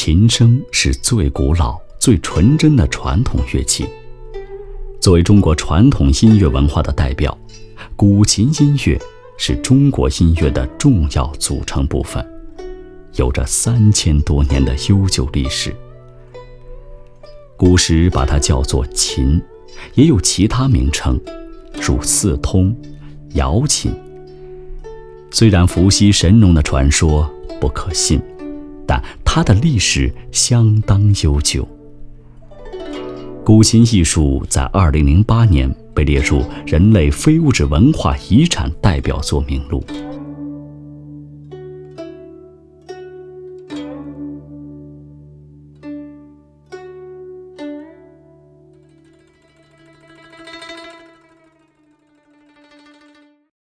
琴声是最古老、最纯真的传统乐器。作为中国传统音乐文化的代表，古琴音乐是中国音乐的重要组成部分，有着3000多年的悠久历史。古时把它叫做琴，也有其他名称，如四通、瑶琴。虽然伏羲神农的传说不可信，但它的历史相当悠久。古琴艺术在2008年被列入人类非物质文化遗产代表作名录。